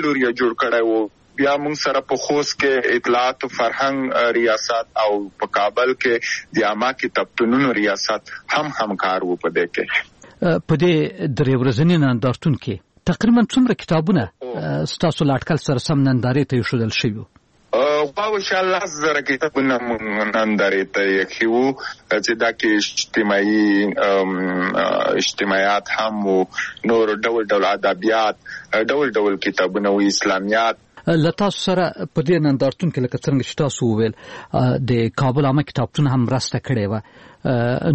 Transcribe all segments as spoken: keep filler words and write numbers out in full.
لوري جوړ کړی وو. بیا موږ سره په خوست کې اطلاعات او فرهنګ ریاست او په کابل کې د عامه کتابتونونو ریاست هم همکار وو. په دې کې په دې درې ورځني نندارتون کې تقریبا څومره کتابونه ستاسو لاټکل سره سم نندارې ته ایښودل شوي؟ واو انشاءالله زره کتابونه نندارې ته ایښي وو چې دا کې اجتماعي اجتماعیات هم وو، نور ډول ډول ادبیات، ډول ډول کتابونه وو، اسلامیات. له تاسو سره په دې نندارتون کې لکه څنګه چې تاسو وویل د کابل عامه کتابتون هم مرسته کړې وه،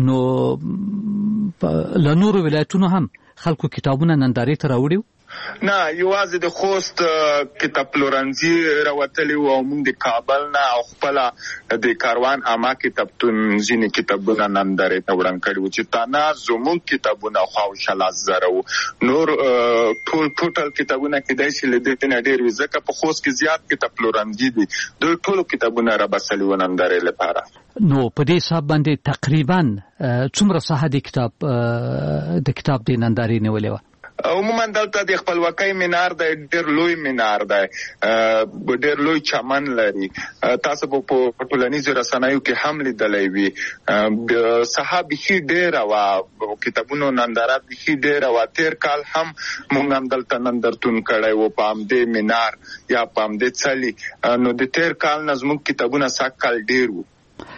نو له نورو ولایتونو هم خلکو کتابونه نندارې ته راوړي؟ نه، یوازې د خوست کتاب پلورنځي راوتلي وو او موږ د کابل نه او خپله د کاروان عامه کتابتون ځینې کتابونه نندارې ته وړاندې کړي وو چې تانا زموږ کتابونه خواوشا لاس زره وو. نور ټول ټوټل کتابونه کېدای شي له دې نه ډېر وي، ځکه په خوست کې زیات کتاب پلورنځي دي، دوی ټولو کتابونه رابسلي وو نندارې لپاره. نو په دې حساب باندې تقریبا څومره ساحه د کتاب د کتاب د نندارې نیولې وه؟ عموما دلته د خپلواکۍ مینار دی، ډېر لوی مینار دی، ډېر لوی چمن لري. تاسو په ټولنیزو رسنیو کې هم لیدلی وي. ساحه بیخي ډېره وه، کتابونو ننداره بیخي ډېره وه. تېر کال هم موږ هم دلته نندارتون کړی و په همدې مینار یا په همدې څلي. نو د تېر کال نه زموږ کتابونه سږ کال ډېر وو.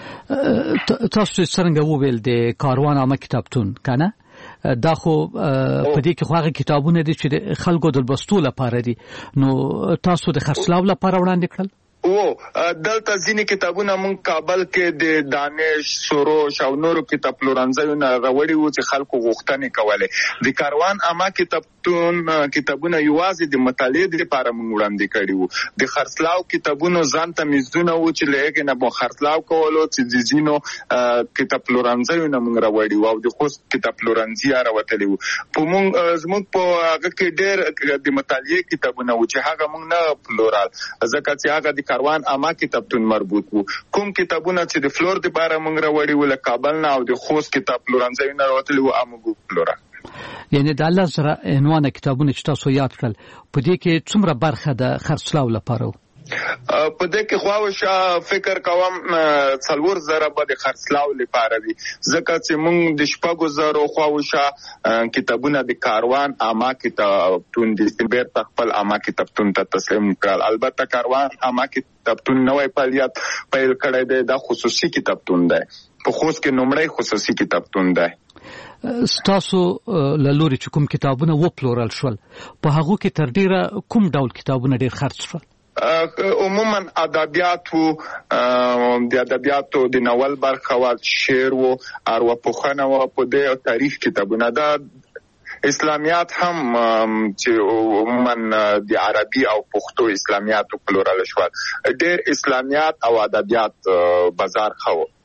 تاسو څرنګه وویل د کاروان عامه کتابتون که نه، دا خو په دې کې خو هغه کتابونه دي چې د خلکو د لوستو لپاره دي، نو تاسو د خرڅلاو لپاره وړاندې کړل؟ او دلته ځینې کتابونه موږ کابل کې د دانش، سروش او نورو کتاب پلورنځیو نه راوړي وو چې خلکو غوښتنې کولې. د کاروان عامه کتابتون کتابونه یوازې د مطالعې لپاره موږ وړاندې کړي وو. د خرڅلاو کتابونو ځان ته میزونه وو چې له هغې نه مو خرڅلاو کولو چې د ځینو کتاب پلورنځیو نه موږ راوړي وو او د خوست کتاب پلورنځي راوتلي وو. په موږ زموږ په هغه کې ډېر د مطالعې کتابونه وو چې هغه موږ نه پلورل، ځکه چې هغه د کاروان عامه کتابتون مربوط وو. کوم کتابونه چې د فلور د باره موږ راوړي وو له کابل نه او د خوست کتاب پلورنځیو نه راوتلي وو، موږ پلورل. یعنې د الله سره عنوانه کتابونه چې تاسو یاد کړل، په دې کې څومره برخه د خرڅلاو لپاره وو؟ په دې کې خواوشا فکر کوم څلور زره به د خرڅلاو لپاره وي، ځکه چې موږ د شپږو زرو خواوشا کتابونه د کاروان عامه کتابتون د بیرته خپل عامه کتابتون ته تسلیم کړل. البته کاروان عامه کتابتون نوی فعالیت پیل کړی دی، دا خصوصي کتابتون دی، په خوست کې لومړی خصوصي کتابتون دی. ستاسو له لوري چې کوم کتابونه وپلورل شول، په هغو کې تر ډېره کوم ډول کتابونه ډېر خرڅ شول؟ عموما ادبیاتو، د ادبیاتو د ناول برخه و، شعر و، ارواپوښنه و، په دې تاریخ کتابونه. دا اسلامیات هم چې عموما د عربي او پښتو اسلامیاتو پلورل شول. ډېر اسلامیات او ادبیات بازار ښه و.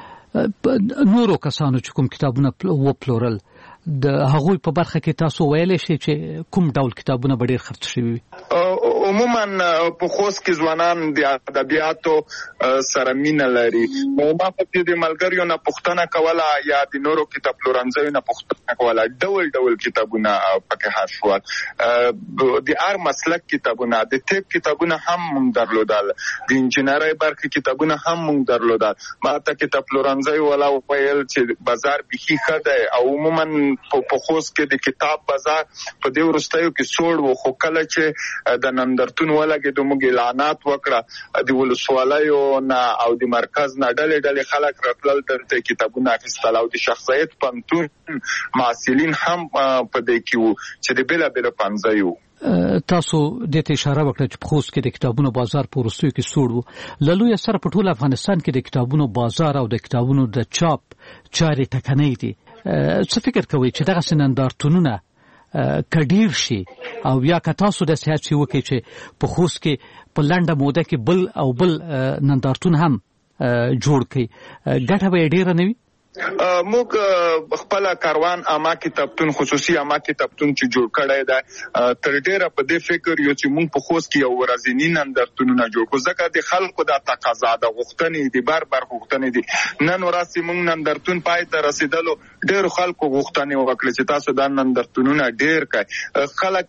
نورو کسانو چې کوم کتابونه وپلورل، د هغوی په برخه کې تاسو ویلی شئ چې کوم ډول کتابونه به ډېر خرڅ شوي وي؟ عموما په خوست کې ځوانان د ادبیاتو سره مینه لري. ما په دې ملګریو نه پوښتنه کوله یا د نورو کتاب پلورنځیو نه پوښتنه کوله، ډول ډول کتابونه پکې حذف شول. د هر مسلک کتابونه، د طب کتابونه هم موږ درلودل، د انجینرۍ برخې کتابونه هم موږ درلودل. ما ته کتاب پلورنځی والا وویل چې بازار بیخي ښه دی او عموما په خوست کې د کتاب بازار په دې وروستیو کې سوړ و، خو کله چې د نندارتون ولګېدو موږ اعلانات وکړه د ولسوالیو نه او د مرکز نه ډلې ډلې خلک راتلل دلته کتابونه اخیستل او د شخصیت پوهنتون محصلین هم په دې کې وو چې د بېلابېلو پوهنځیو. تاسو دې ته اشاره وکړه چې په خوست کې د کتابونو بازار په وروستیو کې سوړ و. له لویه سره په ټول افغانستان کې د کتابونو بازار او د کتابونو د چاپ چارې ټکنۍ دي. څه فکر کوئ چې دغسې نندارتونونه که ډېر شي او یا که تاسو داسې هڅې وکړئ چې په خوست کې په لنډه موده کې بل او بل نندارتون هم جوړ کړئ، ګټه به یې ډېره نه وي؟ موږ خپل کاروان عامه کتابتون خصوصي عامه کتابتون چې جوړ کړی دی تر ډیره په دې فکر یو چې موږ په خوست کې یو ورځنی نندارتونونه جوړ کړو ځکه د خلکو د تقاضا د غوښتنې د بار بار غوښتنې دي نن ورځ موږ نندارتون پای ته رسیدلو ډېر خلکو غوښتنې وکړي چې تاسو دا نندارتونونه ډېر کړئ خلک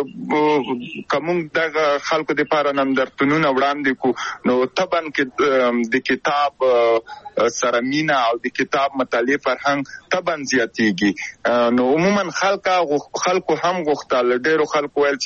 د کوم د خلکو د لپاره نندارتونونه وړاندې کو نو طبعا کې د کتاب سره مینا او د کتاب مطالعه فرهنګ طبعا زیاتېږي نو عموما خلک خلکو هم غوښتل ډېر خلکو ول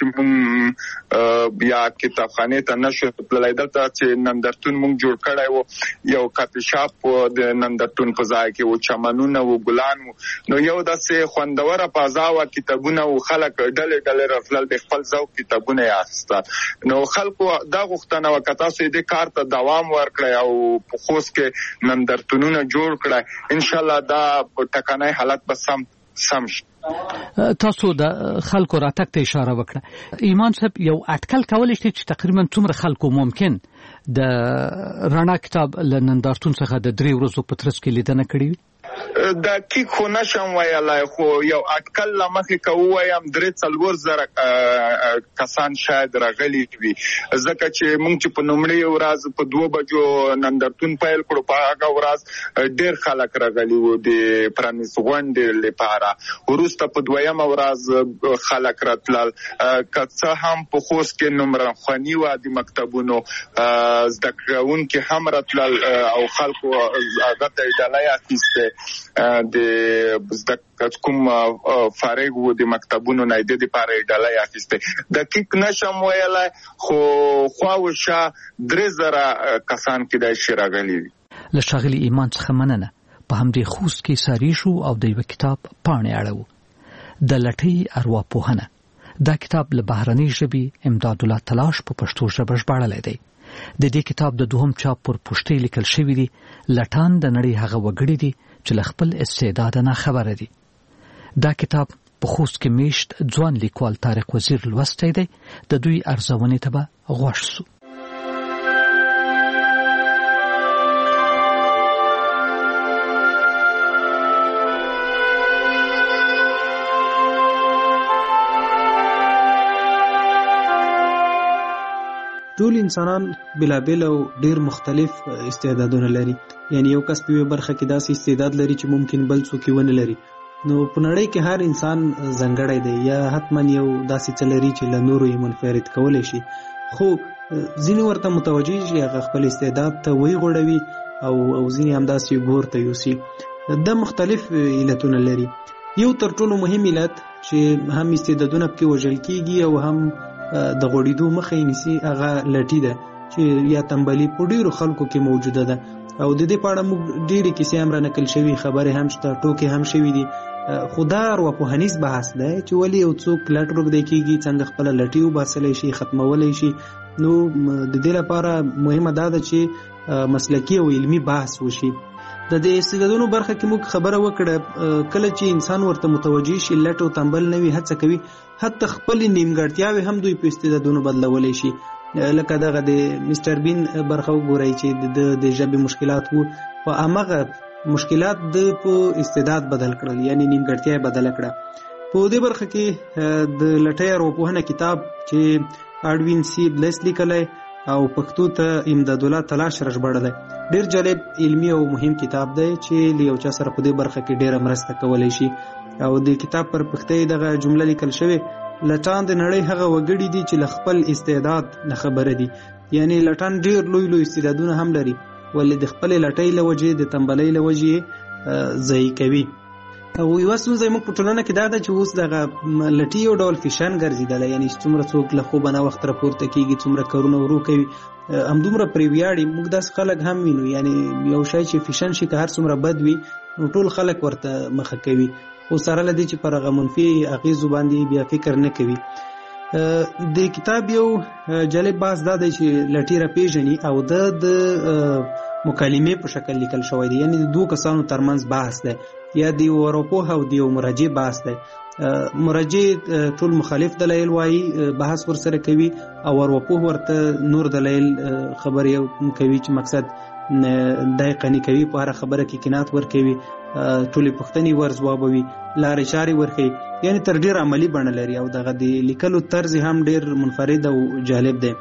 چې بیا کتابخانه ته نشو تللی دلته چې نندارتون موږ جوړ کړی وو یو کافي شاپ د نندارتون په ځای کې و چمنونه و ګلان و نو یو داسې خوندوره فضا و کتابونه و خلک ډلې ډلې راتلل د خپل ذوق کتابونه یې اخیستل نو خلکو دا غوښتنه وکړه تاسو دې کار ته دوام ورکړئ او په خوست کې نندارتونونه جوړ کړئ ان شاء الله دا ټکنی حالت به سم سم شي. تاسو د خلکو راتګ ته اشاره وکړه ایمان صاحب یو اټکل کولی شئ چې تقریبا څومره خلکو ممکن د رڼا کتاب له نندارتون څخه د درې ورځو په ترڅ کې لیدنه کړې وي؟ دا کی خو نشم ویلای خو یو اټکل لمخې کوم درې څلور زره کسان شاید راغلي وي ځکه چې موږ چې په لومړۍ ورځ په دوه بجو نندارتون پیل کړو په هغه ورځ ډېر خلک راغلي وو د پرانیست غونډې لپاره وروسته په دویمه ورځ خلک راتلل که څه هم په خوست کې نمره خواني وه د مکتبونو زده کوونکي هم راتلل او خلکو هغه ته ډالۍ اخیسته د زده کوم فارغ وو د مکتبونو نه د لپاره ډالۍ اخیسته دقیق نشم ویلای خو خواوشه درې زره کسان کېدای شي راغلي وي. له ښاغلي ایمان څخه مننه. په همدې خوست کې ساري شو او د یو کتاب پاڼې اړوو د لټۍ ارواپوهنه. دا کتاب له بهرنۍ ژبې امداد الله تلاش په پښتو ژبه ژباړلی دی. د دې کتاب د دوهم چاپ پر پوښتۍ لیکل شوي دي لټان د نړۍ هغه وګړي دي چې له خپل استعداد نه خبره دي. دا کتاب په خوست کې میشت ځوان لیکوال طارق وزیر لوستی دی. د دوی ارزونې ته به غوږ سو. ټول انسانان بلابل او ډیر مختلف استعدادونه لري یعنی یو کس په برخه کې داسې استعداد لري چې ممکن بل څوک یې ونه لري نو په نړۍ کې هر انسان ځانګړی دی یا حتما یو داسې څه لري چې له نورو یې منفرد کولی شي خو ځینې ورته متوجه شي هغه خپل استعداد ته ویغوړوي او او ځینې همداسې ګور ته یوسي. دا مختلف علتونه لري. یو تر ټولو مهم علت چې هم استعدادونه پکې وژل کېږي او هم د غوړېدو مخه یې نیسي هغه لټي ده چې یا تنبلي په ډېرو خلکو کې موجوده ده او د دې په اړه موږ ډېرې کیسې هم رانقل شوي خبرې هم شته ټوکې هم شوي دي خو دا ارواپوهنیز بحث دی چې ولې یو څوک لټ روږدی کېږي څنګه خپله لټي وباسلی شي ختمولی شي نو د دې لپاره مهمه دا ده چې مسلکي او علمي بحث وشي. د دې استعدادونو برخه کې موږ خبره وکړه کله چې انسان ورته متوجه شي لټ او تنبل نه وي هڅه کوي حتی خپل نیمګړتیاوې هم دوی په استعدادونو بدلولی شي لکه دغه د مستر بین برخه وګورئ چې د د ژبې مشکلات وو په همغه مشکلات د په استعداد بدل کړل یعنی نیمګړتیا یې بدله کړه. په دې برخه کې د لټۍ ارواپوهنه کتاب چې اډوین سی بلیس لیکلی او پښتو ته امداد الله تلاش راژباړلی ډېر جالب علمي او مهم کتاب دی چې له یو چا سره په دې برخه کې ډېره مرسته کولی شي او د کتاب پر پښتۍ دغه جمله لیکل شوې لټان د نړۍ هغه وګړي دي چې له خپل استعداد نه خبره دي یعنی لټان ډېر لوی لوی استعدادونه هم لري ولې د خپل لټۍ له وجې د تنبلۍ له وجې ضایع کوي. او یوه ستونزه موږ په ټولنه کې دا ده چې اوس دغه لټي یو ډول فیشن ګرځېدلی یعنی څومره څوک له خوبه نه وخت راپورته کېږي څومره کارونه ورو کوي همدومره پرې ویاړي. موږ داسې خلک هم وینو یعنی یو شی چې فیشن شي که هر څومره بد وي نو ټول خلک ورته مخه کوي خو سره له دې چې پر هغه منفي اغېزو باندې بیا فکر نه کوي. د کتاب یو جالب بحث دا دی چې لټي راپېژني او د د مکالمې په شکل لیکل شوی دی یعنی د دوه کسانو ترمنځ بحث دی یا د یو ارواپوه او د یو مرجع بحث دی. مرجع ټول مخالف دلایل وایي بحث ورسره کوي او ارواپوه ورته نور دلایل خبرې کوي چې مقصد دای قنی کوي په هر خبره کې قناعت ورکوي ټولې پوښتنې ور ځوابوي لارې چارې ورښيي یعنی تر ډیر عملی بڼه لري او دغه د لیکلو طرز هم ډیر منفرد او جالب دی.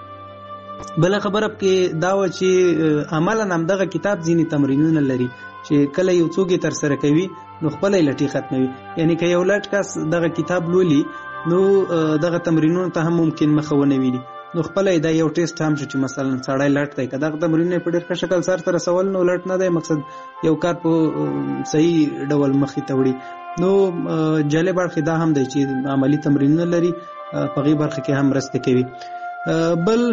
بل خبره کې دا و چې عملا هم دغه کتاب ځینې تمرینونه لري چې کله یو څوک تر سره کوي نو خپل لټي ختموي یعنی که یو لټ کس دغه کتاب لولي نو دغه تمرینونو ته هم ممکن مخه ونه ویني نو خپل دا یو ټیسټ هم چې مثلا سړی لټ دی که دغه تمرینونه په ډېر ښه شکل سر ته رسول نو لټ نه دی مقصد یو کار په صحیح ډول مخې ته وړي نو جالب اړخ دا هم دی چې عملی تمرینونه لري په هغې برخه کې هم مرسته کوي. بل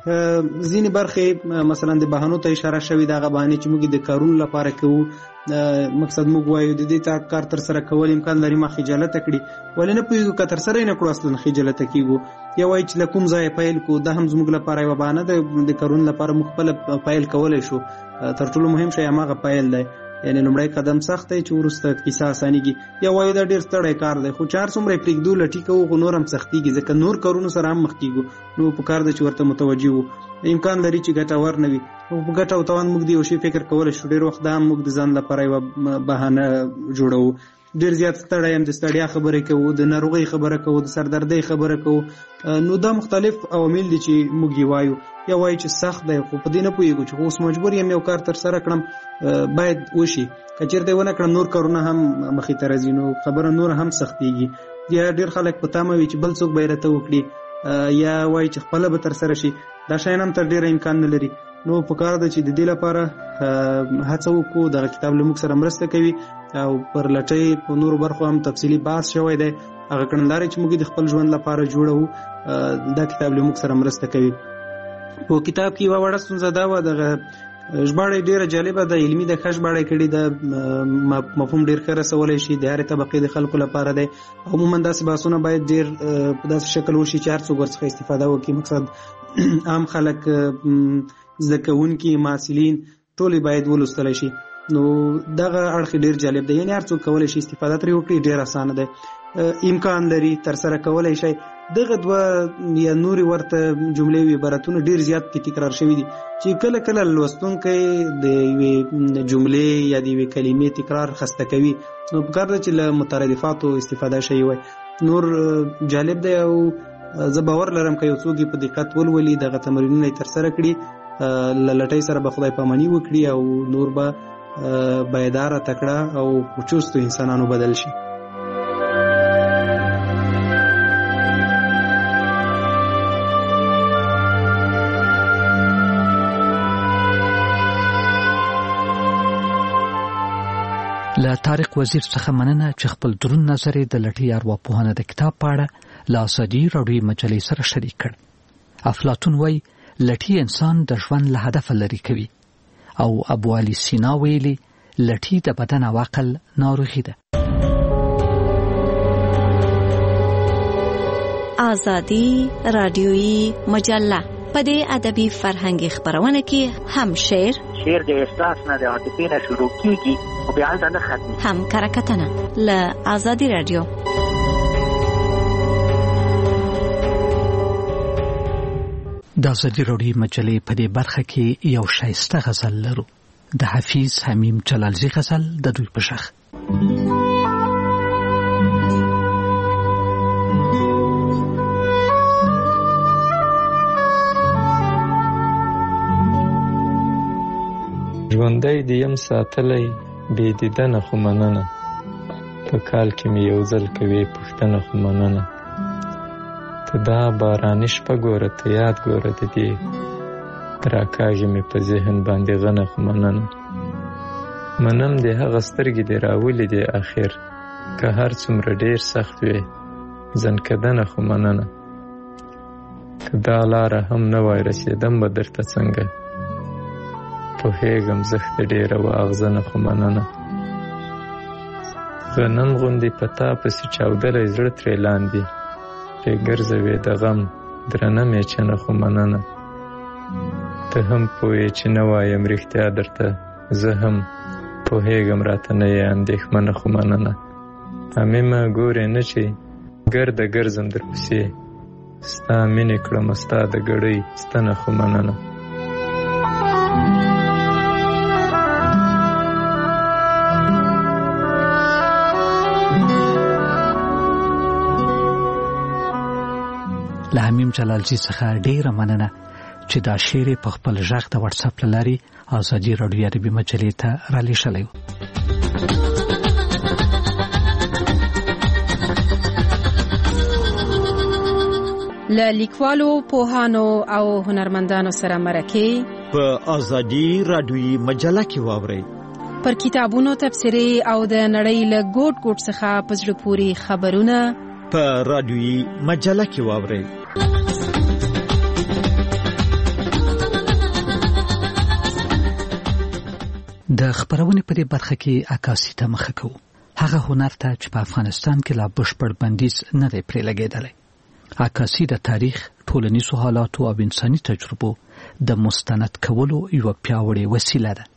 ځینې برخې مثلا د بهانو ته اشاره شوې د هغه بهانې چې موږ د کارونو لپاره کوو مقصد موږ وایو د دې کار تر سره کول امکان لري ما خجالته کړي ولې نه پوهېږو که تر سره یې نه کړو اصلا خجالته کېږو یا وایي چې له کوم ځایه پیل کړو دا هم زموږ لپاره یوه بهانه ده د کارونو لپاره موږ خپله پیل کولی شو تر ټولو مهم شی هماغه پیل دی یعنی لومړی قدم سخت دی چې وروسته کیسه اسانېږي یا وایو دا ډېر ستړی کار دی خو چې هر څومره یې پرېږدو لټي کوو خو نور هم سختېږي ځکه نور کارونو سره هم مخ کېږو نو پکار دی چې ورته متوجه وو امکان لري چې ګټور نه وي خو په ګټه او تاوان موږ د یو شي فکر کولی شو ډېر وخت دا هم موږ د ځان لپاره یوه بهانه جوړوو ډېر زیات ستړی یم د ستړیا خبرې کوو د ناروغۍ خبره کوو د سردردۍ خبره کوو نو دا مختلف عوامل دي چې موږ یې وایو یا وایو چې سخت دی خو په دې نه پوهېږو چې اوس مجبور یم یو کار تر سره کړم باید وشي که چېرته یې ونه کړم نور کارونه هم مخې ته راځي نو خبره نور هم سختېږي یا ډېر خلک په تمه وي چې بل څوک به یې راته وکړي یا وایي چې خپله به تر سره شي دا شیان هم تر ډېره امکان نه لري نو پکار ده چې د دې لپاره هڅه وکړو دغه کتاب له موږ سره مرسته کوي او پر لټۍ په نورو برخو هم تفصیلي بحث شوی دی هغه کړنلارې چې موږ د خپل ژوند لپاره جوړوو دا کتاب له موږ سره مرسته کوي. په کتاب کې یوه وړه ستونزه دا وه دغه ژباړه ډېره جالبه ده علمي د ښه ژباړه یې کړې ده مفهوم ډېر ښه رسولی شي د هرې طبقې د خلکو لپاره دی عموما داسې بحثونه باید ډېر په داسې شکل وشي چې هر څوک ورڅخه استفاده وکړي مقصد عام خلک زده کوونکي محصلین ټولې باید ولوستلی شي نو دغه اړخ ډېر جالب دی یعنې هر څوک کولی شي استفاده ترې وکړي ډېر اسانه دی امکان لري تر سره کولی شي دغه دوه یا نورې ورته جملې او عبارتونه ډېر زیات کې تکرار شوي دي چې کله کله لوستونکی د یوې جملې یا د یوې کلمې تکرار خسته کوي نو پکار ده چې له مترادفاتو استفاده شوی وای نور جالب دی او زه باور لرم که یو څوک یې په دقت ولولي دغه تمرینونه یې ترسره کړي له لټۍ سره به خدای پاماني وکړي او نور به بیداره تکړه او چستو انسانانو بدل شي. له طارق وزیر څخه مننه چې خپل دروند نظر د لټۍ ارواپوهنه د کتاب په اړه له ازادي راډیو مجلې سره شریک کړ. افلاطون وایي لټۍ انسان د ژوند له هدفه لرې کوي او ابو علي سینا ویلي لټۍ د بدن او عقل ناروغي ده. ازادي راډیویي مجله په دې ادبي فرهنګي خبرونه کې هم شعر شعر د احساس نه د عاطفې نه شروع کیږي او بیا هلته نه ختمي هم کرکټنه له ازادي راډیو. د ازادي راډیو مجلې په دې برخه کې یو شایسته غزل لرو د حفیظ حمیم جلالزی غزل د دوی په شخ. ژوندی د یم ساتلی بې دیدنه خو مننه په کال کې مې یو ځل کوې پوښتنه خو مننه ته دا باراني شپه ګوره ته یاد ګوره د دې راکاږي مې په ذهن باندې غنه خو مننه منم د هغه سترګې دې راولي دې اخر که هر څومره ډېر سخت وي ځنکدنه خو مننه که دا لاره هم نه وای رسېدم به درته څنګه پوهېږم زښت ډېره وه اغزنه خو مننه غنم غوندې په تا پسې چاودلی زړه ترې لاندې پرې ګرځوې د غم درنه میچنه خو مننه ته هم پوهې چې نه وایم رښتیا درته زه هم پوهېږم راته نه یې اندېښمنه خو مننه حمیمه ګورې نه چې ګرده ګرځم درپسې ستا مینې کړمه ستا د ګړۍ ستنه خو مننه ابراهیم جلالزی څخه ډیره مننه چې دا شعر په خپل ژغ د واتس اپ لاري ازادي رادیو عربي مجلې ته را لېږلی و. له لیکوالو، پوهانو او هنرمندانو سره مرکې په ازادي رادیوي مجله کې واورئ. پر کتابونو تبصرې او د نړۍ له ګوټ ګوټ څخه په زړه پورې خبرونه په رادیوي مجله کې واورئ. د خبرونې په دې برخه کې عکاسي ته مخه کوو. هغه هنر ته چې په افغانستان کې لا بشپړ بندیز نه دی پرې لګېدلی. عکاسي د تاریخ، ټولنیزو حالاتو او انساني تجربو د مستند کولو یو پیاوړې وسیله ده.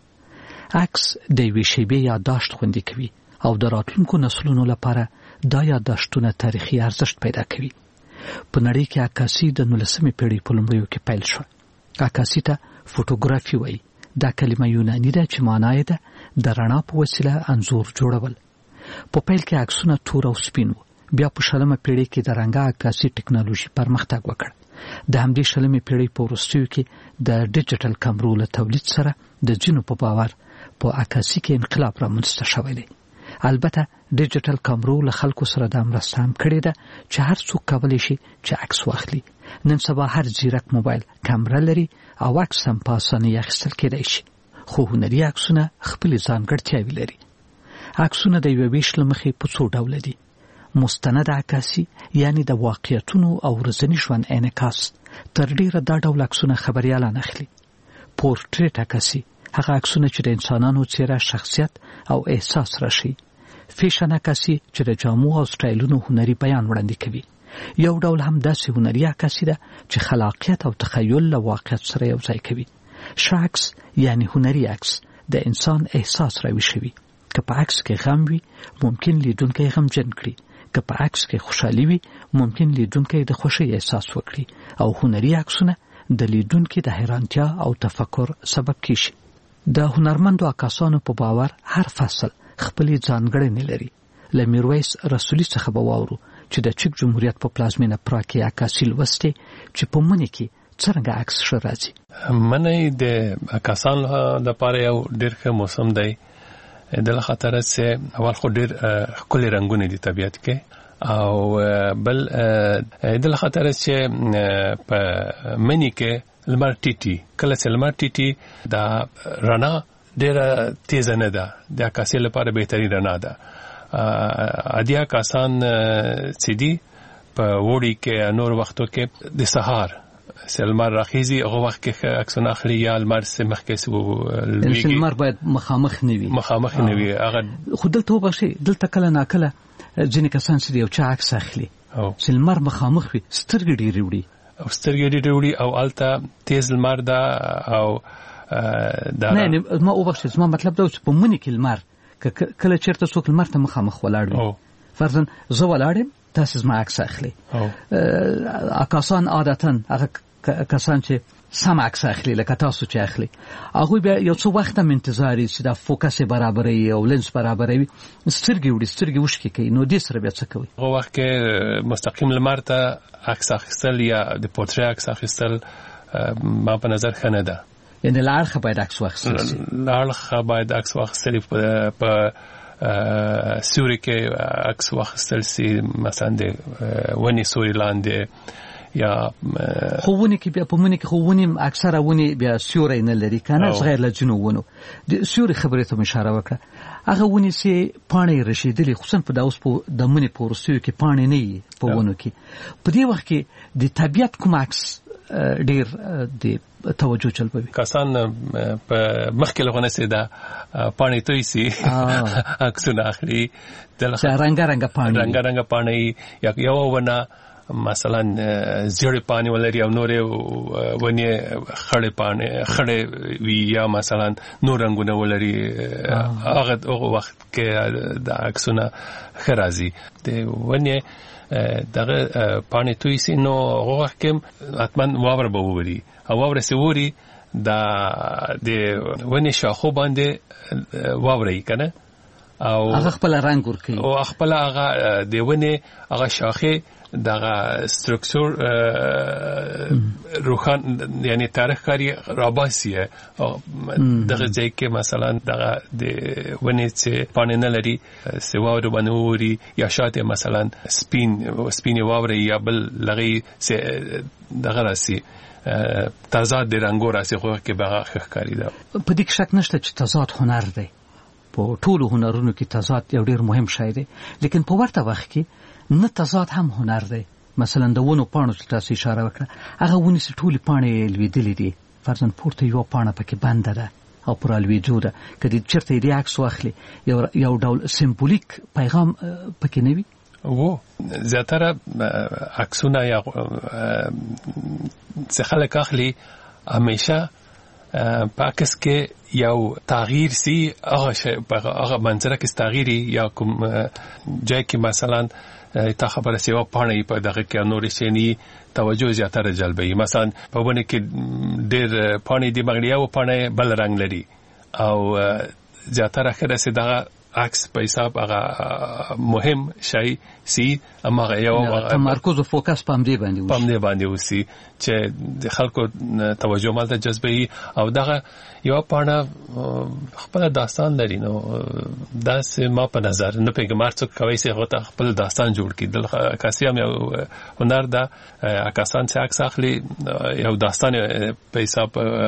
عکس د یوې شیبې یادداشت خوندي کوي او د راتلونکو نسلونو لپاره دا یادداشتونه تاریخي ارزښت پیدا کوي. په نړۍ کې عکاسي د نولسمې پیړۍ په لومړیو کې پیل شوه. عکاسي ته فوټوګرافي وایي. دا کلمه یوناني ده چې معنا یې ده د رڼا په وسیله انځور جوړول. په پیل کې عکسونه تور او سپین وو. بیا په شلمه پیړۍ کې د رنګه عکاسي ټکنالوژي پرمختګ وکړ. د همدې شلمې پیړۍ په وروستیو کې د ډیجیټل کامرو له تولید سره د ځینو په باور په عکاسي کې انقلاب رامنځته شوی دی. البته ډیجیټل کامرو له خلکو سره د مرسته هم کړې ده چې هر څوک کولی شي چې عکس واخلي. نن سبا هر ځیرک موبایل کامره لري او عکس هم په اسانۍ اخیستل کېدای شي. خو هنري عکسونه خپلې ځانګړتیاوې لري. عکسونه د یوې ویش له مخې په څو ډوله دي. مستند عکاسي یعنی د واقعیتونو او ورځني ژوند انعکاس. تر ډیره دا ډول عکسونه خبريالان اخلي. پورټریټ عکاسي هغه عکسونه چې د انسانانو څیره، شخصیت او احساس راشي. فیشن عکاسي چې د جامو او سټایلونو هنري بیان وړاندې کوي. یو ډول هم داسې هنري عکاسي ده چې خلاقیت او تخیل له واقعیت سره یو ځای کوي. شاکس یعنی هنري عکس د انسان احساس راویښوي. که په عکس کې غم وي ممکن لیدونکی غمجن کړي. که په عکس کې خوشحالي وي ممکن لیدونکی د خوښۍ احساس وکړي. او هنري عکسونه د لیدونکي د حیرانتیا او تفکر سبب کیږي. د هنرمندو عکاسانو په باور هر فصل خپلې ځانګړنې لري. له میرویس رسولي څخه به واورو چې د چک جمهوریت په پلازمینه پراګ کې عکاسي لوستې چې په مني کې څرنګه عکس ښه راځي. منی د عکاسانو لپاره یو ډېر ښه موسم دی. د خاطر چې اول خو ډېر ښکلي رنګونه دي طبیعت کې، او بل د خاطر چې په مني کې لمر ټیټي، کله چې لمر ټیټي دا رڼا ډېره تیز نه ده. د عکاسي لپاره بهتري رڼا ده. عادي عکاسان چې دي په وړي کې نور وختو کې د سهار سلمر راخیزي هغه وخت کې عکسونه اخلي یا لمر سره مخ کې سو لویږي. لمر باید مخامخ نه وي. مخامخ نه وي. هغه خو دلته وبشي دلته کله ناکله ځینې کسان چې یو چا عکس اخلي چې لمر مخامخ وي سترګې ډېرې وړي او سترګې ډېرې وړي او الته تیز لمر ده او دا نه نه ما وبشي زما مطلب دا چې په مني کې لمر کله چیرته څوک لمر ته مخامخ ولاړ وي فرضاً زه ولاړم تاسو زما عکس اخلي. عکاسان عادتاً هغه کسان چې سم عکس اخلي لکه تاسو چې اخلي هغه بیا یو څو وخت هم انتظاري چې دا فوکس برابرې او لنس برابرې سترګې وړي سترګې وشکي کوي. نو دې سره بیا څه کوي؟ هغه وخت کې مستقیم لمر ته عکس اخیستل یا د پورتری عکس اخیستل ما په نظر ښه نه ده. یعنې له اړخه باید عکس واخیستل شي. له اړخه باید عکس واخیستل په سوري کې عکس واخیستل شي، مثلا د ونې سوري لاندې یا خوونه کې بیا په مونږ کې خوونه اکثره ونی بیا سیوري نه لري کنه غیر له جنو ونو د سیوري خبرې ته اشاره وکړه. هغه ونی سي پانی رشیدلی خصوصا په داوس په د منی پورسیو کې پانی نه وي په ونو کې. په دې وخت کې د طبيعت کوم عکس ډیر د توجه جلبوي. کسان په مخکې لغونه سي دا پانی توي سي عکسونه اخلي د رنگ رنگ پانی رنگ رنگ پانی یا یو ونه مثلا زیړ پانی ولري او نور ونی خړې پانی خړې وی یا مثلا نور رنگونه ولري هغه هغه وخت کې د عکسونه خرازي د ونی دغه پانی توي سي نو هغه وخت کې اتمن واور به ووري او واور سي ووري دا د ونی شاخو باندې واوري کنه او هغه خپل رنگ ورکي او خپل هغه د ونی هغه شاخه دغه سترکچر روخان یعنی تاریخ کاری راباسي دغه ځای کې مثلا دغه د ونې چې پانه نه لري سواو بنوري یا شاته مثلا سپین سپین واوري یا بل لغي دغه راسي تضاد د رنگو راسي خو کې به ښکاری ده. په دې کې شک نشته چې تضاد هنر دی. په ټولو هنرونو کې تضاد یو ډیر مهم شی دی، لیکن په ورته وخت کې نه تضاد هم هنر دی. مثلا د ونو پاڼو ته تاسو اشاره وکړه، هغه ونې چې ټولې پاڼې لوېدلې دي، فرضاً پورته یو پاڼه پکې بنده ده او پر لوېدو ده، کله چېرته یې عکس واخلي یو یو ډول سمبولیک پیغام پکې نه وي. و زیاتره عکسونه یا څه خلک اخلي همیشه پاکس کې یو تغییر سی هغه هغه منظره کې تغییری یا کوم ځای کې مثلا تا خبره سیوا پاڼې په دغه کې نورې شینی توجه زیاتره جلبوي. مثلا په ونه کې ډېر پاڼې دی مګړیا و پاڼې بل رنگ لري او زیاتره خره سي دغه عکس په حساب هغه مهم شی سی اما یو تمرکز او فوکس پام دی باندې پام دی باندې وسی چې د خلکو توجه مالته جذبوي او دغه یو پاڼه خپل داستان لري. نو داس ما په نظر نه پیګمار څوک کوي چې هغه خپل داستان جوړ کړي. د کاسیام یو هنر ده اکاسان چې عکس اخلي یو داستان په حساب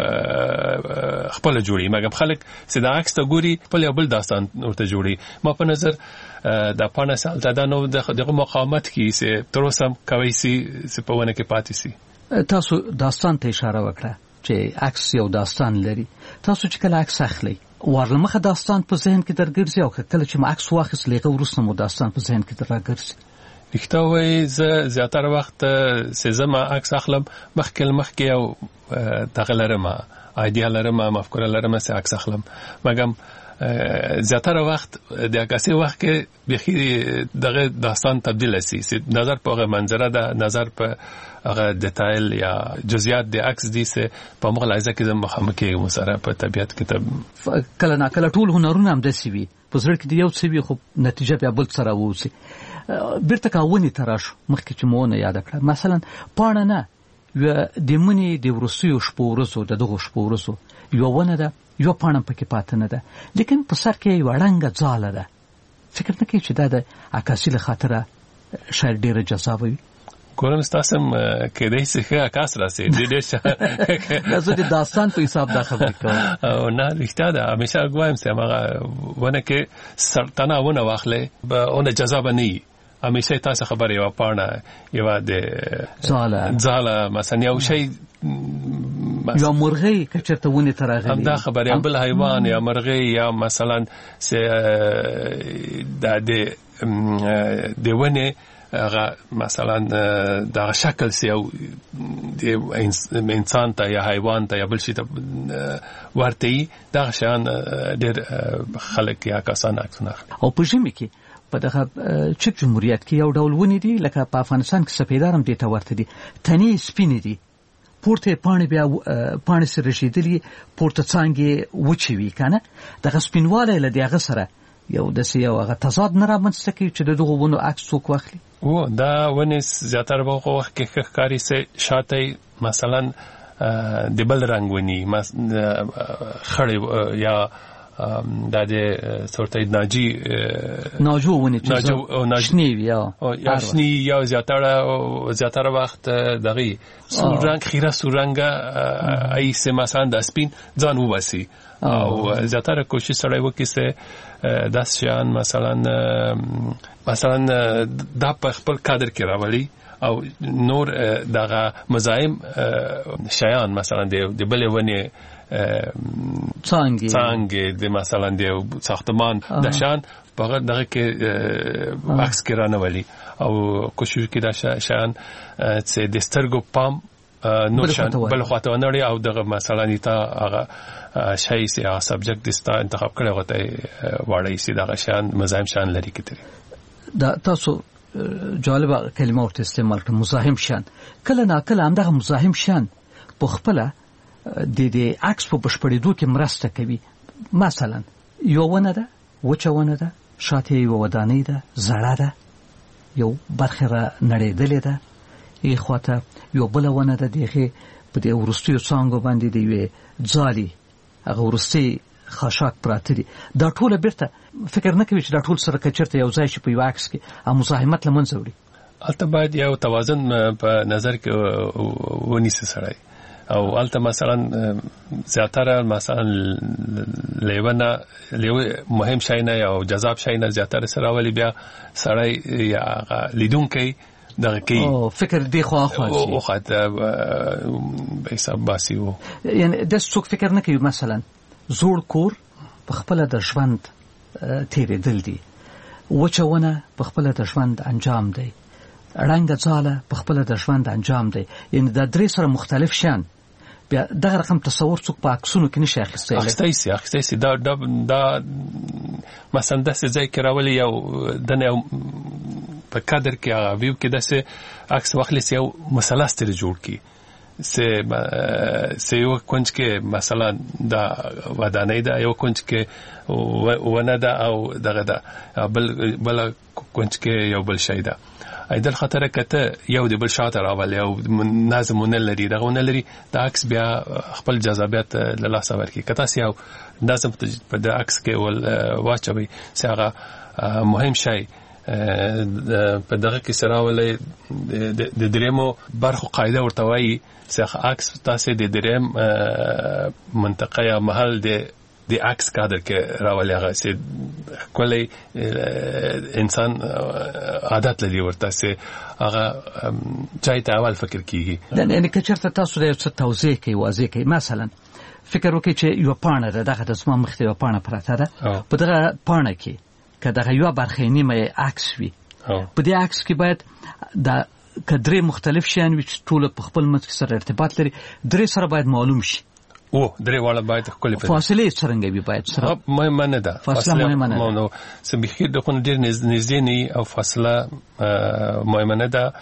خپل جوړي، مګر خلک چې دا عکس ته ګوري خپل یو بل داستان ورته جوړي. ما په نظر دا پاڼه سال دا نو دغه مقاومت کی چې تر اوسه کوي چې په ونه کې پاتې سي. تاسو داستان ته اشاره وکړه چې عکس یو داستان لري. تاسو چې کله عکس اخلي ورلمخه داستان په ذهن کې درګرځي او کله چې ما عکس واخیست لغه ورسره مو داستان په ذهن کې درګرځي. رښتیا وایي زه زیاتره وخت چې زما عکس اخلم مخکې مخکې یو دغه لرم ایډیا لرم مفکوره لرم چې عکس اخلم، مګم زیاتره وخت د عکاسي وخت کې بخیر دغه داستان تبدیل شي. نظر په منظره ده، نظر په هغه ډیټایل یا جزئیات د عکس دي چې په مغلایزه کې زموږ مخامخې مسره په طبيعت کې کله نه کله ټول هنرونه هم داسې وي په زړه کې یو څه وي خو نتیجه بیا بل سره ووسی. بیرته کاونی تراش مخکې چې مونږ یاد کړه مثلا پاڼه نه یو د منی د ورسیو شپو ورسو د دغه شپو ورسو یو ونه ده یو پاڼه پکې پاتې نه ده، لیکن په سر کې یو رنګ ځاله ده. فکر نه کوي چې دا د عکاسي له خاطره شاید ډیره جذاب وي. ګورم تاسو کې دې څه عکاس راسي د دې څه زه د داستان په حساب دا خبرې کوم او نه رښتیا ده. همیشه غوایم چې هغه ونه کې سرطانه ونه واخلې به اون جذاب نه همیشه تاسو خبرې یو پاڼه یو د ځاله ځاله مثلا یو شی یا مرغی که چرته ونی تراغلی هم دا خبر یا بل حیوان یا مرغی یا مثلا س د د ونه هغه مثلا دا شکل سی او د انسان ته یا حیوان ته یا بل شي ته ورته دا شان ډېر خلک یا کسان عکسونه او په ژمي کې په دغه چک جمهوریت کې یو ډول ونی دي لکه په افغانستان کې سپیدارم دي ته ورته دي تنې سپینې دي پورته پانی بیا پانی سره رسیدلی پورته څنګه وچوي کنه دغه سپینواله له دغه سره یو د سیاو هغه تضاد نه رامنځته کوي چې دغه ونو عکس څوک واخلي. و دا ونه زیاتره په وخت کې ښکاری سه شاته مثلا د بل رنگونی خړې یا دا د سورته ناجی ناجو ونی چې ناشنی یا یا شنی یا زیاتره زیاتره وخت دغه سورنګ خیره سورنګ ای سه مثلا د سپین ځان وباسي او زیاتره کوشش سره وکړي چې داس شان مثلا مثلا د په خپل کادر کې راولي او نور دغه مزاحم شیان مثلا د بلې ونی څنګه څنګه د مثلا د ساختمان د شان په دغه کې عکس کې رانولي او کوشش کې دا شان چې د سترګو پام نور شان بل خواته ونړي او دغه مثلا نیتا هغه شای سي هغه سبجیکټ دستا انتخاب کړي غوته واړی سي دغه شان مزاحم شان لري کتري. دا تاسو جالبه کلمه ورته استعمال کړه مزاحم شان. کله نا کله هم دغه مزاحم شان په خپل د دې عکس په بشپړېدو کې مرسته کوي. مثلا یو ونه ده وچه ونه ده شاته یو ودانۍ ده زړه ده یو برخه را نړېدلې ده، یې خواته یو بل ونه ده دغه په دې ورستیو څانګو باندې دی وی ځالي هغه ورستي خاشاک پراته دي. دا ټول بیرته فکر نه کوي چې دا ټول سره کچرته یو ځای شي په یو عکس کې او مزاحمت لمنځه وړي. البته باید یو توازن په نظر کې ونیسي سړی، او البته مثلا زیاتره مثلا لیونه لیو مهم شي نه او جذاب شي نه زیاتره سره ولی بیا سړی یا لیدونکي دغه کې او فکر دی خو اخوا شي او خاطر به حساب باسي وو. یعنی د څوک فکر نه کوي مثلا زوړ کور په خپل د ژوند تیرېدل دي، وچونه په خپل د ژوند انجام دی، رنګ ځاله په خپل د ژوند انجام دی. یعنی د درې سره مختلف شان بیا دغه رقم تصور څوک په عکسونو کې نشي اخیستلی. اخیستی سي اخیستی سي دا دا دا مثلا داسې ځای کې راولي یو دنه په کادر کې هغه ویو کې داسې عکس واخلي سي یو مثلث تر جوړ کی سه سه یو کونج کې مثلا دا ودانۍ ده، یو کونج کې ونه ده او دغه ده، بل بل کونج کې یو بل شی ده. ایدل خاطر کته یو دی بل شاته راولي او نظمونه لري دغه ونه لري د عکس بیا خپل جذابیت له لاسه ورکی. کته سی او نظم په د عکس کې ول واچوي سي هغه مهم شی په دغه کې سره ولې د درېمو برخو قاعده ورته وایي چې عکس تاسو د درېم منطقه یا محل د د عکس کادر کې راولي هغه چې کولای انسان عادت لري ورته چې هغه چای ته اول فکر کیږي. یعنی که چېرته تاسو د یو څه توضیح کوي واضح کوي، مثلا فکر وکړئ چې یو پاڼه ده، دغه د زما مخ ته یو پاڼه پراته ده، په دغه پاڼه کې که دغه یو برخه نیمه عکس وي، په دې عکس کې باید د کدرې مختلف شیان وي چې ټول په خپل منځ کې سره ارتباط لري، درې سره باید معلوم شي. او درې واړه باید خپل فاصله څنګه وي باید سره مهمه نه ده، فاصله مهمه نه ده. سمبخیر د خون ډیر نږدې نه او فاصله مهمه نه ده.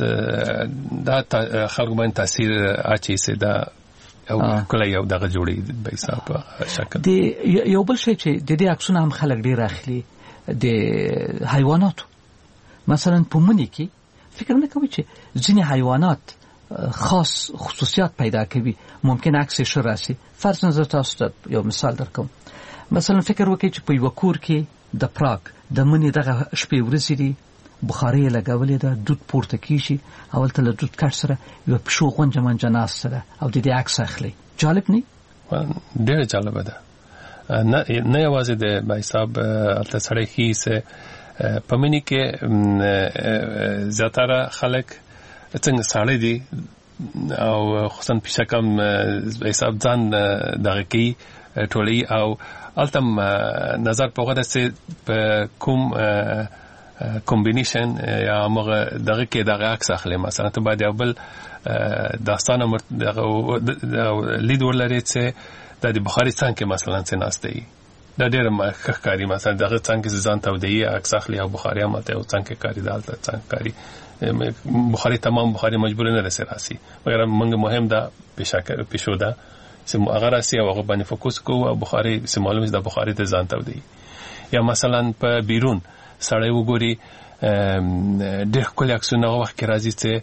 دا خلک باندې تاثیر اچي سي دا او کله یو دغه جوړي به حساب شکل دی. یو بل شی چې د دې عکسونه هم خلک ډیر اخلي د حیواناتو، مثلا په منی کې فکر نه کوي چې ځینې حیوانات خاص خصوصیات پیدا کوي، ممکن عکس شو راسي. فرض نظر تاسو ته یو مثال درکوم، مثلا فکر وکړئ چې په یو کور کې د پراګ د منی دغه شپې ورځې دي، بخاري لګولې ده، دود پورته کیږي، اول ته له دود کټ سره یو پښو غونجه منجه ناس سره او د دې عکس اخلي. جالب نه؟ ډېر جالب ده. نه نه یوازې د به حساب البته سړی ښي چې په مني کې زیاتره خلک څنګه ساړی دي او خصوصا پیشکم به حساب ځان دغه کوي ټولي او البته نظر په غوډه چې په کوم کمبینیشن یا موږ دغه کې دغه عکس اخلي. مثلا ته باید یو بل داستانه لید ولري چې د بخاري څنګه مثلا څنګه ناشته دا ډېر مخکاري، مثلا دغه څنګه ځان ته ودی عکس اخلي او بخاري هم ته څنګه کاری دالته څنګه کاری بخاري تمام بخاري مجبور نه رسي راسي مګر موږ مهم ده بشکره پښو ده چې هغه راسي او هغه باندې فوکس کوو او بخاري چې معلومه ده بخاري ته ځان ته ودی. یا مثلا په بیرون سړی وګوري ډېر کله عکسونه وخت کې راځي چې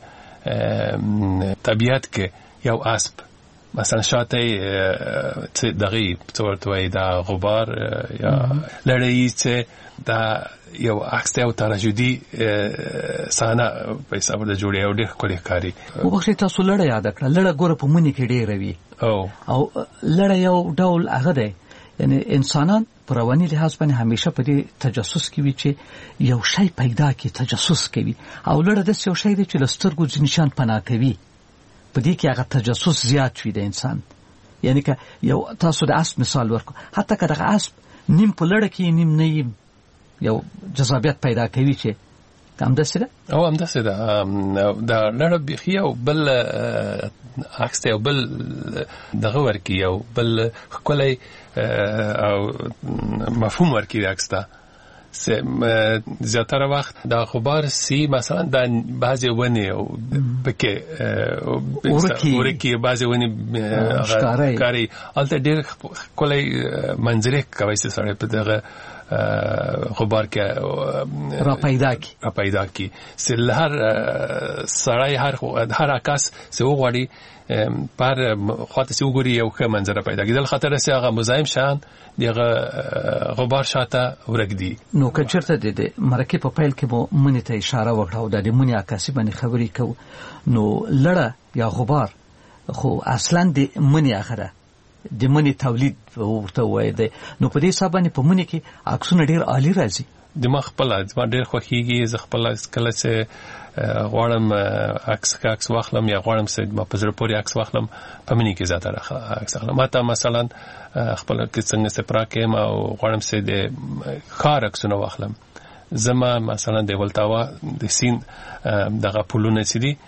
طبيعت کې یو اسب مثلا شاته چې دغه څورته دا غبار یا لړۍ چې دا یو عکس یو تراژیدي سانه په حساب د جوړې او ډېر کله کاری. وبخښه تاسو لړۍ یاد کړه، لړۍ ګوره په منی کې ډېر وي او او لړۍ یو ډول هغه دی، یعنی انسانان په رواني لحاظ باندې همیشه په دې تجسس کوي چې یو شی پیدا کی تجسس کوي، او لړۍ د یو شی دی چې لسترګو ځنیشان پناه کوي، په دې کې هغه تجسس زیات وي د انسان. یعنی که یو تاسو د اسب مثال ورکو، حتی که دغه اسب نیم په لړۍ کې نیم نه یو جذابیت پیدا کوي چې هم داسې ده او هم داسې ده دا لړۍ بیخي او بل عکس ته یو بل دغه ورکی یو بل ښکلی او مفهوم ورکی عکس ته زیاتره وخت دا غبار سی مثلا د بعضی ونی او بکه ورکی بعضی ونی کاری البته ډېر کولای منظره کوي چې سره په دغه غبار کې را پیدا کی را پیدا کی سل هر سړی هر هر عکس سه وغوړي پر خاطر سه وګوري یو ښه منظره پیدا کیدل خاطر سه هغه مزاحم شان دغه غبار شاته ورګدي. نو که چرته د مرکه په پیل کې مو منی ته اشاره وکړه د منی عکاسي باندې خبرې کو نو لړه یا غبار خو اصلا د منی اخره د منی تولید ورته وای دی نو په دې حساب باندې په منی کې عکسونه ډیر عالی راځي. د ما خپل د ډیر خوخیږي ز خپل کله چې غواړم عکس عکس واخلم یا غواړم چې ما په زړه پورې عکس واخلم په منی کې زیاته عکس اخلم. ماته مثلا خپل کې څنګه سپرا کې ما غواړم چې د خار عکسونه واخلم زما مثلا د ولتاوا د سین دغه پولونه چې دي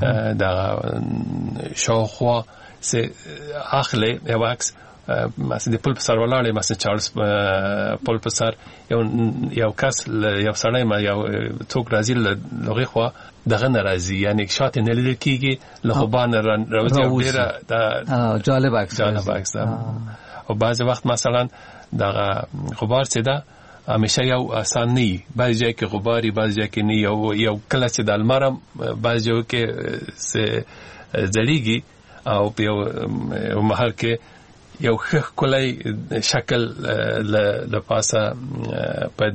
دغه شاوخوا سه اخله یو عکس مثلا د پل په سر ولاړې مثلا چارلز پل په سر یو یو کس یو سړی ما یو څوک راځي لغه خو دغه ناراضي یعنی شاته نه لیدل کیږي له خوبان راوځي او ډیره دا جالب عکس جالب عکس او بعض وخت مثلا دغه غبار څه ده همیشه یو آسان نه بعضی ځای کې غباري بعضی ځای کې نه یو یو کله چې د المرم بعضی ځای کې څه زړیږي او په یو محل کې یو ښه کولای شکل ل پاسه په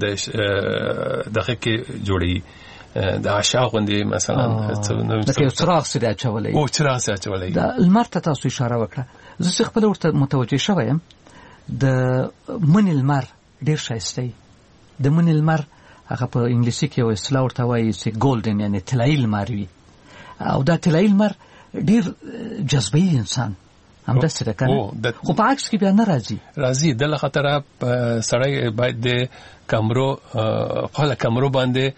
دغه کې جوړي د عشاق غوندي مثلا لکه یو څراغ سره اچولې او څراغ سره اچولې د المر ته تاسو اشاره وکړه زه خپل ورته متوجه شوم د من المر ډیر شایسته د من المر هغه په انګلیسي کې یو اصطلاح ورته وایي چې ګولډن یعنی طلایی المر وي او دا طلایی المر ډیر جذبي انسان هم د سره کنه خو په عکس کې بیا نه راځي راځي د خطر سړی باید د کیمرو خپل کیمرو باندې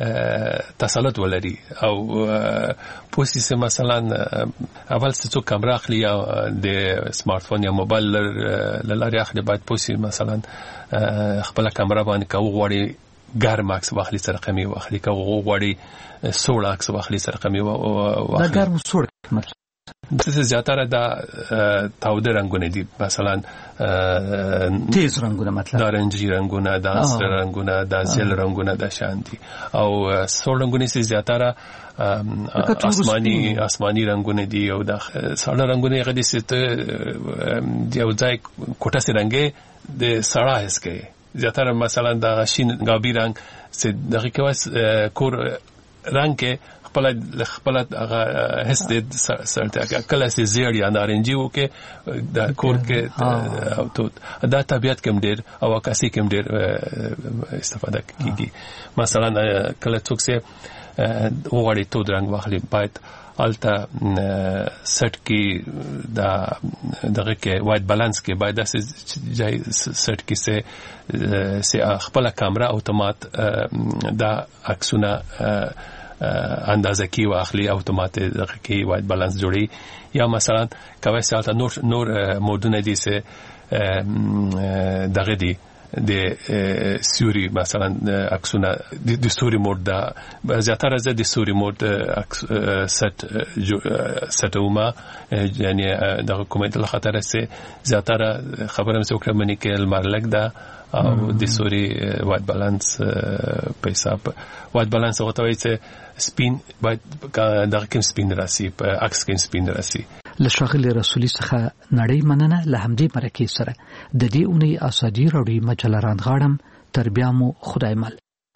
تسلط ولري او پوسی سه مثلا اول څه څو کیمرا اخلي او د سمارټ فون یا موبایل لاري اخلي باید پوسی مثلا خپل کیمرا باندې کو غوړي ګرم عکس واخلي سره رقمي واخلي کو غوړي سوړ عکس واخلي سره رقمي واخلي دا ګرم سوړ مطلب د زیاتره د تاوده رنگونه دي مثلا تیز رنگونه مطلب نارنجي رنگونه د سره رنگونه د زیل رنگونه د شان دي او سوړ رنگونه سي زیاتره آسماني آسماني رنگونه دي او د سړه رنگونه غدي ست یو ځای کوټه سي رنگه د سړه هس کوي زیاتره مثلا د شین غابي رنگ چې دغه کې کور رنگ کې خپل خپل هغه هس د سرته کله سي زیړ یا نارنجي وکي د کور کې او تو د طبيعت کوم ډیر او عکاسي کوم ډیر استفاده کیږي مثلا کله څوک سي وغړی تو رنگ واخلي باید التا سټ کی دا دغه کې وایټ بالانس کې باید د ځای سټ کې سه سه خپل کیمرا اتومات دا عکسونه اندازه کی واخلي اتومات دغه کې وایټ بالانس جوړي یا مثلا کوي سالته نور نور مودونه دي سه دغه دي د سوري مثلا عکسونه د سوري مود دا زیاتره زه د سوري مود ست ستوما یعنی د کومه د خطر سه زیاتره خبرم څوک منی کې المرلک دا او د سوري وایټ بالانس په حساب وایټ بالانس او ته چې سپین باید دغه کوم سپین راسي په عکس کې سپین راسي. له شاغلي رسولي څخه نړۍ مننه له همدې مرکې سره د دې اونۍ اسادي راوړي مجله راندغاړم تر بیا مو خدای مل.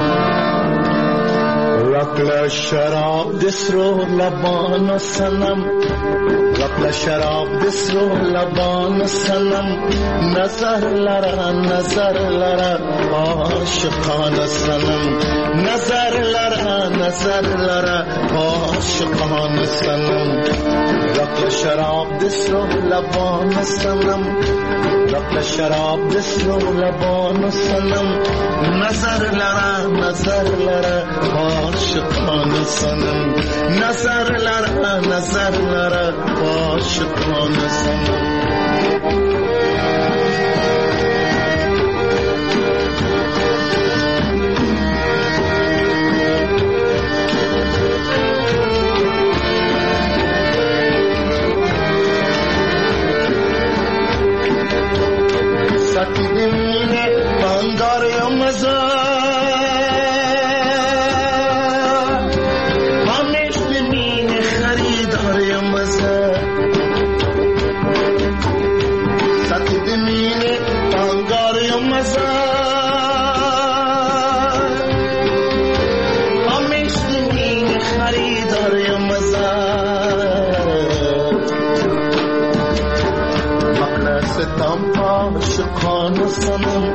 رقل شراب دسرو لبان سنم رقل شراب دسرو لبان سنم نظر لرا نظر لرا عاشقان سنم نظر لرا نظر لرا عاشقان سنم رقل شراب دسرو لبان سنم رقل شراب دسرو لبان سنم نظر لرا نظر لرا عاشقان سنم نظر لرا نظر لرا عاشقان سنم ساقی دمینه بانگار یا مزه همیش بمین خریدار یا مزه سطح بمین بانگار یا مزه همیش بمین خریدار یا مزه ستم عاشقان سنم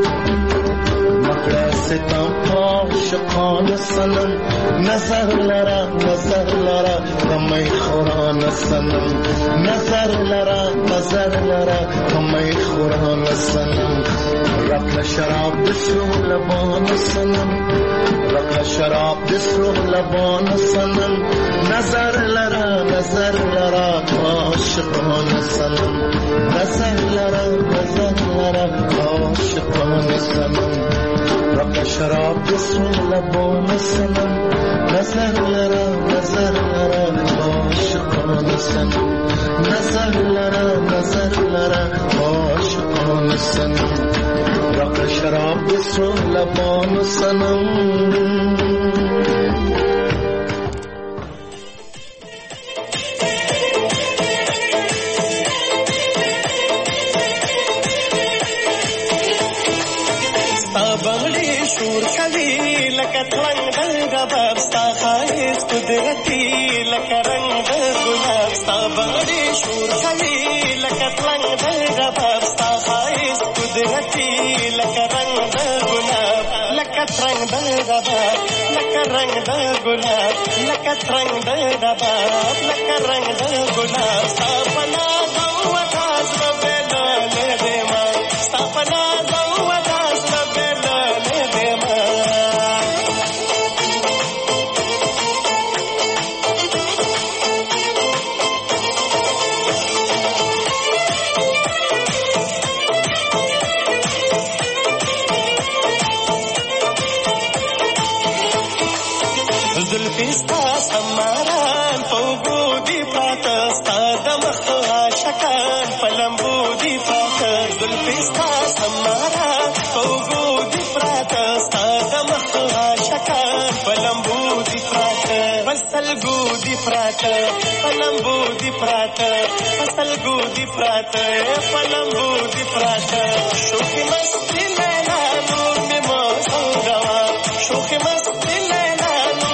مکر ستم عاشقان سنم نظر لرا نظر لرا کمی خوران سنم نظر لرا نظر لرا کمی خوران سنم رقل شراب دسرو لبان سنم رقل شراب دسرو لبان سنم نظر لرا نظر لرا عاشقان سنم نظر لرا نظر لرا عاشقان سنم رقل شراب دسرو لبان سنم نظر لرا نظر لرا عاشقان سنم نظر لرا نظر لرا عاشقان سنم رقل شراب دسرو لبان سنم شور کوي لکه ترنګ د رباب ستا خایس قدرتي لکه رنګ د ګلاب ستا باندې شور کوي لکه ترنګ د رباب ستا خایس قدرتي لکه رنګ د ګلاب لکه ترنګ د رباب لکه رنګ د ګلاب لکه ترنګ د رباب لکه رنګ د ګلاب ستا پنا د وتاز ربنا له ما ستا پنا د وتاز ربنا زلفستا سماران فوقودي پراته ستا د مخ عاشقان پلمبودي پراته زلفستا سماران فوقودي پراته ستا د مخ عاشقان پلمبودي پراته پسلګودي پراته پلمبودي پراته پسلګودي پراته پلمبودي پراته شوخي مستی لیلا نور می موسو روا شوخي مستی لیلا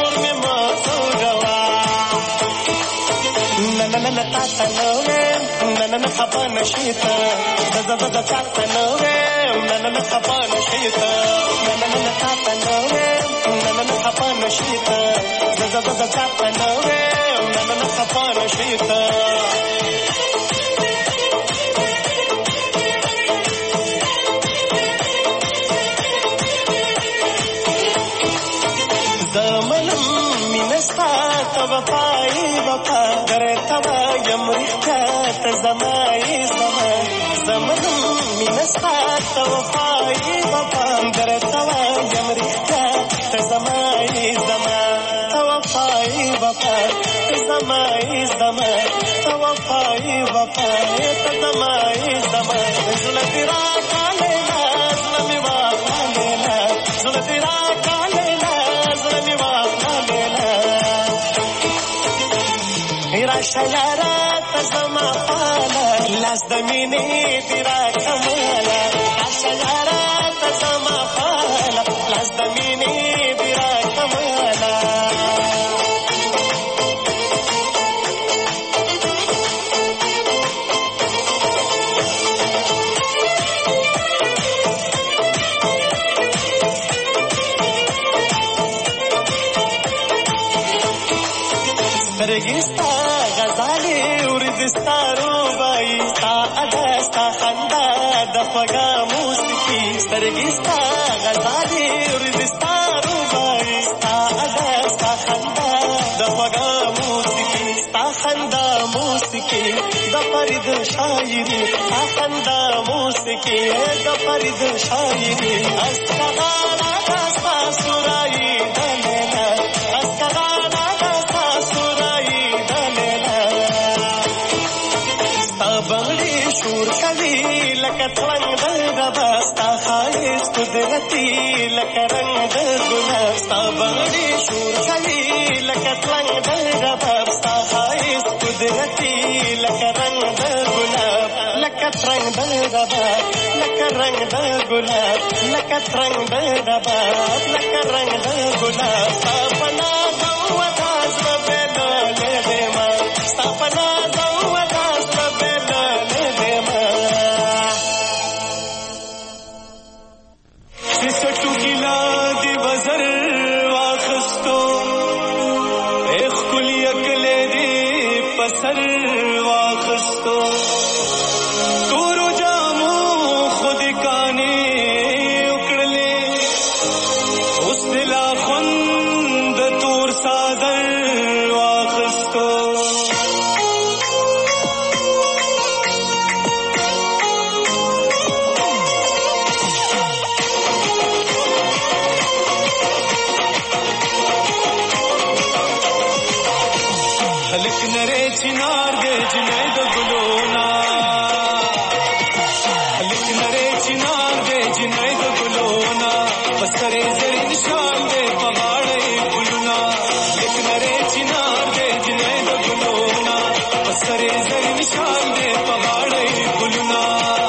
نن تاسو نو نن خپه نشیته د د د تاسو نو نن خپه نشیته نن تاسو نو نن خپه نشیته د د د تاسو نو نن خپه نشیته وفای وفا درتوا یم رخت زمای زمان زمان مینسات وفای وفا درتوا یم رخت زمای زمان وفای وفا زمای زمان وفای وفا زمای زمان زلفی را کالینا زلمی واقعینا زلفی را کالینا زلمی واقعینا شیارا تزما پالا لاس د مینې تیرا کمالا شیارا تزما پالا لاس د مینې تیرا کمالا سترګستا غزالي ورزستا روبای ستا ادا ستا خندا د خوږه موسیقي سترګستا غزالي ورزستا روبای ستا ادا ستا خندا د خوږه موسیقي ستا خندا موسیقي د فرید شاعري ستا خندا موسیقي د فرید شاعري استغاثه ستا سورای دلینا استغاثه ستا بغړې شور کوي لکه ترنګ د رباب ستا ښایست قدرتي لکه رنګ د ګلاب ستا بغړې شور کوي لکه ترنګ د رباب ستا ښایست قدرتي لکه رنګ د ګلاب لکه ترنګ د رباب لکه رنګ د ګلاب لکه ترنګ د رباب لکه رنګ د ګلاب ستا په ناز او ادا زړه بېلولی دیمه ستا په ناز او ادا زړه بېلولی دیمه چې سټو ګیلا دې وزر واخستو ای ښکلي عقلې دې په سر واخستو تورو جامو خود کانې وکړلې اوس دې لا خوند د تور څادر واخستو هلک نری چنار دې جنۍ د ګلونا هلک نری چنار دې جنۍ د ګلونا پسرې زرې نشان دې په غاړه ګلونا هلک نری چنار دې جنۍ د ګلونا پسرې زرې نشان دې په غاړه ګلونا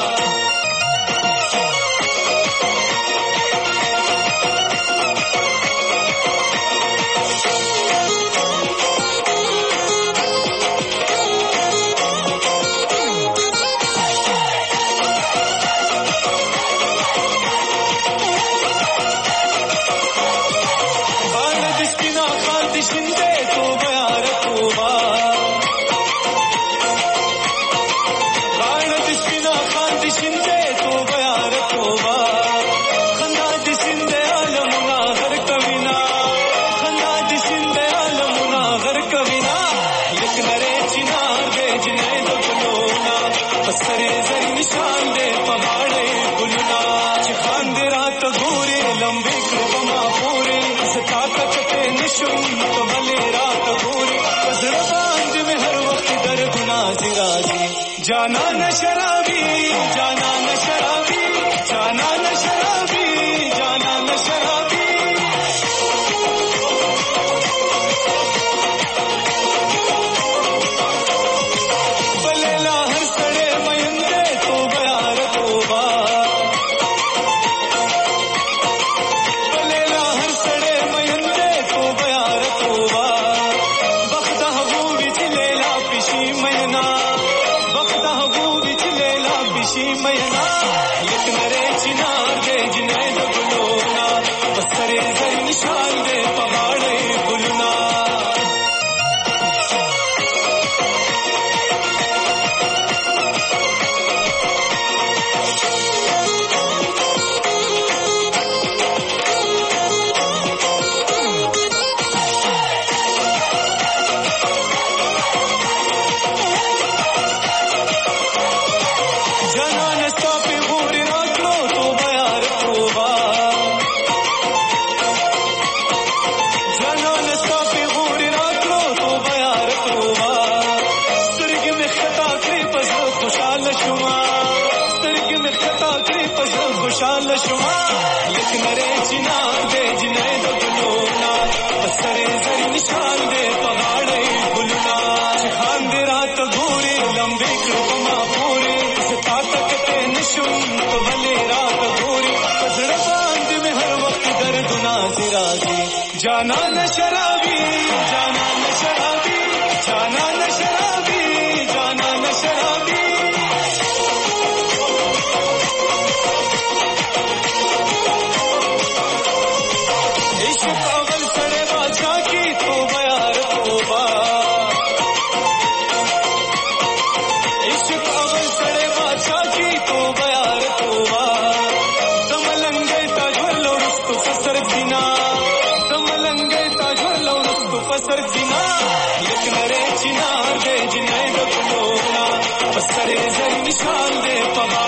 जाना न शराबी जाना न शराबी जाना न शराबी जाना न शराबी बलेला हर सड़े मयंदे तो बयार तोबा बलेला हर सड़े मयंदे तो बयार तोबा बख्ता हबू बिच लेला पिशी मयना मैना लिख नरे चिनार दे जिने द गुलोना बसरे जर निशान दे पहाड़े गुलना खुशाल शुमा लिख नरे चिनार दे जिने द गुलोना बसरे जरी निशान दे पहाड़े गुलना खान दे रात घूरे लंबे कृपमा पूरे सता तक ते निशुम तो भले रात घूरे पजड़ बांध में हर वक्त दर्द नाज़िराज़ी जाना न शराबी जाना न शराबी जाना न शराबी जाना न शराबी अवल सड़े बादशाह की तो बयार तोबा इश्क अवल सड़े बादशाह की तो बयार तोबा समलंगे ताजवल और उसको फसर जिना समलंगे ताजवल और उसको फसर जिना लिख नरे चिनार दे जिने द गुलोना फसरे जर निशान दे पहाड़